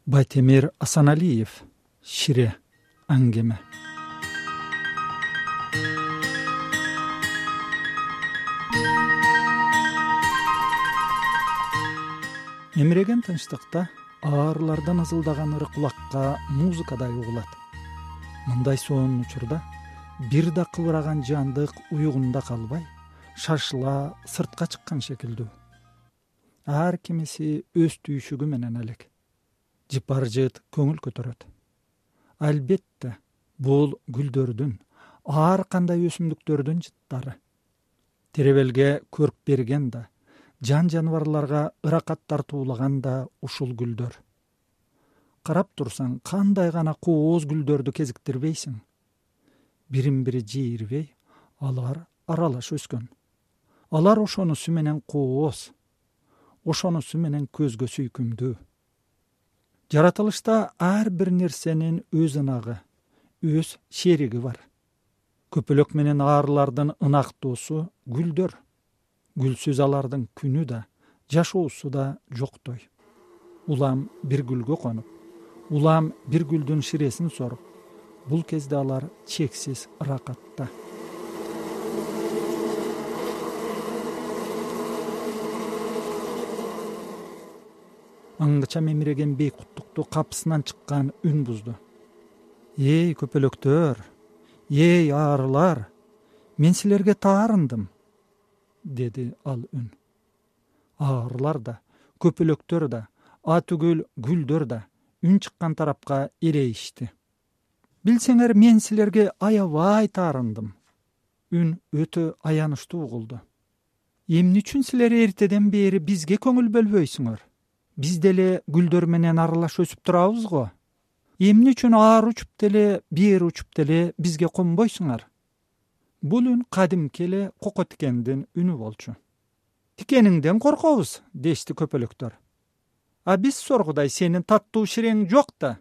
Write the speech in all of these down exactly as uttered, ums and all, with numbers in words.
Байтемир Асаналиев. Шире. Аңгеме. Эмиреген тынчтыкта аарылардан азылдаган ыры кулакка музыкадай угулат. Мындай сонун учурда бир да кыбыраган жандык уюгунда калбай, шашыла сыртка чыккан шекилдүү. Ар кимиси өз түйшүгү менен элек. Жыпар-жыт көңүл көтөрөт. Албетте, бул гүлдөрдүн, ар кандай өсүмдүктөрдүн жыттары. Теребелге көрк берген да, жан жаныбарларга ыракат тартуулаган да ушул гүлдөр. Карап турсаң, кандай гана кооз гүлдөрдү кезиктирбейсиң. Бирин бири жийирбей, алар аралаш өскөн. Алар ошонусу менен кооз, ошонусу менен көзгө сүйкүмдүү. Жаратылышта ар бир нерсенин өз ынагы, өз шериги бар. Көпөлөк менен аарылардын ынактуусу гүлдөр. Гүлсүз алардын күнү да, жашоосу да жоктой. Улам бир гүлгө конуп, улам бир гүлдүн ширесин соруп, бул кезде алар чексиз ыракатта. Аңгыча мемиреген бейкуттукту капысынан чыккан үн бузду. Эй көпөлөктөр, эй аарылар, мен силерге таарындым, деди ал үн. Аарылар да, көпөлөктөр да, атүгүл гүлдөр да үн чыккан тарапка эрейишти. Билсеңер, мен силерге аябай таарындым. Үн өтө аянычтуу угулду. Эмне үчүн силер эртеден бери бизге көңүл бөлбөйсүңөр? Биз деле гүлдөр менен аралаш өсүп турабыз го. Эмне үчүн аар учуп деле, бери учуп деле бизге конбойсуңар? Бул үн кадимки эле Кoko Тикендин үнү болчу. Тикениңден коркобуз, дешти көпөлөктөр. А биз соргудай сенин таттуу ширең жок да,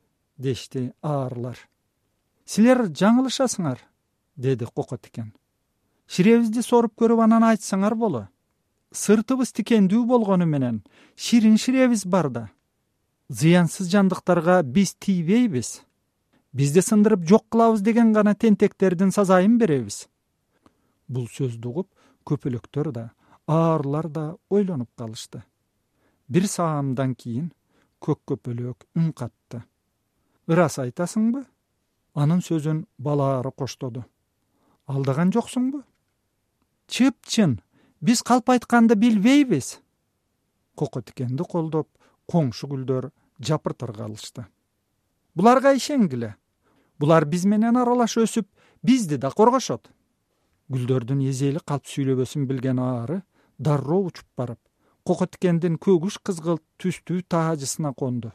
дешти аарылар. Силер жаңылышасыңар, деди Кoko Тикен. Ширебизди соруп көрүп анан айтсаңар боло. Сыртыбыз тикендүү болгону менен ширин ширебиз бар да. Зыянсыз жандыктарга биз тийбейбиз. Бизди сындырып жок кылабыз деген гана тентектердин сазайын беребиз. Бул сөздү угуп, көпөлөктөр да, аарылар да ойлонуп калышты. Бир саамдан кийин көк көпөлөк үн катты. Ырас айтасыңбы? Анын сөзүн балаары коштоду. Алдаган жоксуңбу? Чыпчын, биз калп айтканды билбейбиз. Кoko Тикенди колдоп, коңшу гүлдөр жапыртыр калышты. Буларга ишенгиле. Булар биз менен аралаш өсүп, бизди да коргошот. Гүлдөрдүн эзели калп сүйлөбөсүн билген аары дарроо учуп барып, Кoko Тикендин көгүш кызгылт түстүү таажысына конду.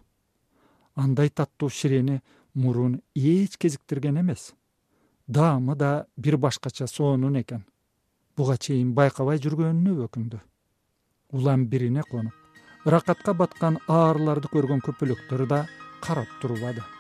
Андай таттуу ширени мурун эч кезиктирген эмес. Даамы да бир башкача сонун экен. Буга чейин байкабай жүргөнүнө өкүндү. Улам бирине конуп, ыракатка баткан аарыларды көргөн көпөлөктөр да карап турбады.